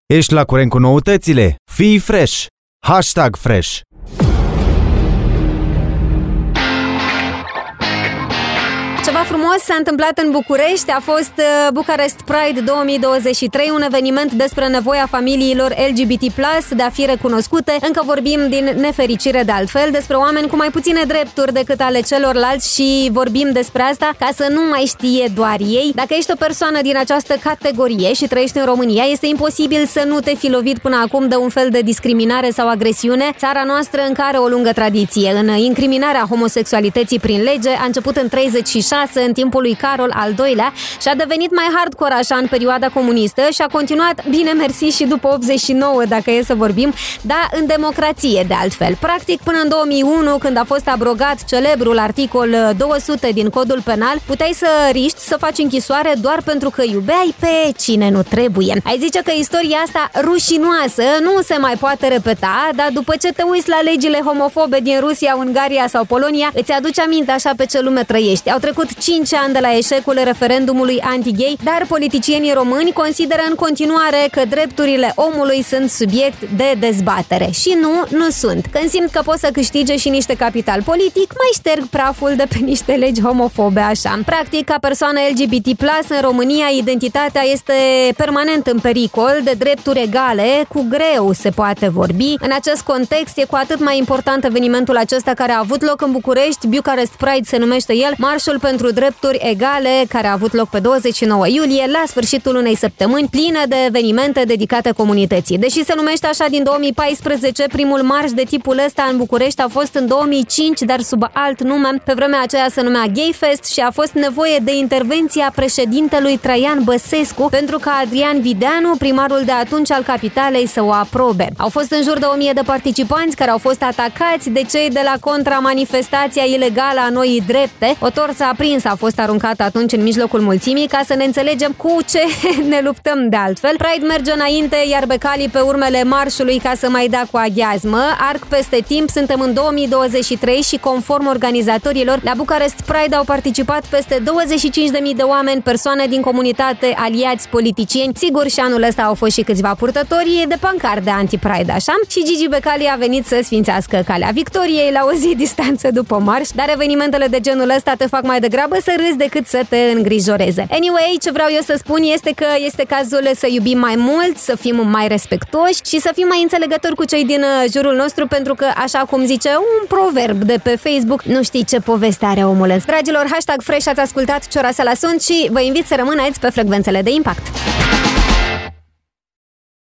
Ești la curent cu noutățile? Fii fresh! #fresh. Ceva frumos s-a întâmplat în București, a fost Bucharest Pride 2023, un eveniment despre nevoia familiilor LGBT+, de a fi recunoscute. Încă vorbim din nefericire de altfel, despre oameni cu mai puține drepturi decât ale celorlalți și vorbim despre asta ca să nu mai știe doar ei. Dacă ești o persoană din această categorie și trăiești în România, este imposibil să nu te fi lovit până acum de un fel de discriminare sau agresiune. Țara noastră încă are o lungă tradiție în incriminarea homosexualității prin lege, a început în 36 în timpul lui Carol al II-lea și a devenit mai hardcore așa în perioada comunistă și a continuat, bine mersi, și după 89, dacă e să vorbim, dar în democrație de altfel. Practic, până în 2001, când a fost abrogat celebrul articol 200 din Codul Penal, puteai să riști să faci închisoare doar pentru că iubeai pe cine nu trebuie. Ai zice că istoria asta rușinoasă nu se mai poate repeta, dar după ce te uiți la legile homofobe din Rusia, Ungaria sau Polonia, îți aduce aminte așa pe ce lume trăiești. Au trecut 5 ani de la eșecul referendumului anti-gay, dar politicienii români consideră în continuare că drepturile omului sunt subiect de dezbatere. Și nu sunt. Când simt că pot să câștige și niște capital politic, mai șterg praful de pe niște legi homofobe așa. Practic, ca persoană LGBT+, în România, identitatea este permanent în pericol, de drepturi egale, cu greu se poate vorbi. În acest context, e cu atât mai important evenimentul acesta care a avut loc în București, Bucharest Pride se numește el, marșul pentru drepturi egale, care a avut loc pe 29 iulie, la sfârșitul unei săptămâni plină de evenimente dedicate comunității. Deși se numește așa din 2014, primul marș de tipul ăsta în București a fost în 2005, dar sub alt nume. Pe vremea aceea se numea Gay Fest și a fost nevoie de intervenția președintelui Traian Băsescu pentru ca Adrian Videanu, primarul de atunci al capitalei, să o aprobe. Au fost în jur de 1000 de participanți care au fost atacați de cei de la contramanifestația ilegală a Noii Drepte. O torță aprinsă a fost aruncată atunci în mijlocul mulțimii, ca să ne înțelegem cu ce ne luptăm de altfel. Pride merge înainte, iar becalii pe urmele marșului ca să mai dea cu aghiazmă. Arc peste timp, suntem în 2023 și conform organizatorilor, la Bucharest Pride au participat peste 25.000 de oameni, persoane din comunitate, aliați, politicieni. Sigur, și anul ăsta au fost și câțiva purtători de pancarde anti-Pride, așa? Și Gigi Becali a venit să sfințească calea victoriei la o zi distanță după marș, dar evenimentele de genul ăsta te fac mai degrabă să râzi decât să te îngrijoreze. Anyway, ce vreau eu să spun este că este cazul să iubim mai mult, să fim mai respectoși și să fim mai înțelegători cu cei din jurul nostru, pentru că, așa cum zice un proverb de pe Facebook, nu știi ce poveste are omul ăsta. Dragilor, #fresh, ați ascultat Ciorasela sunt și vă invit să rămâneți pe frecvențele de impact.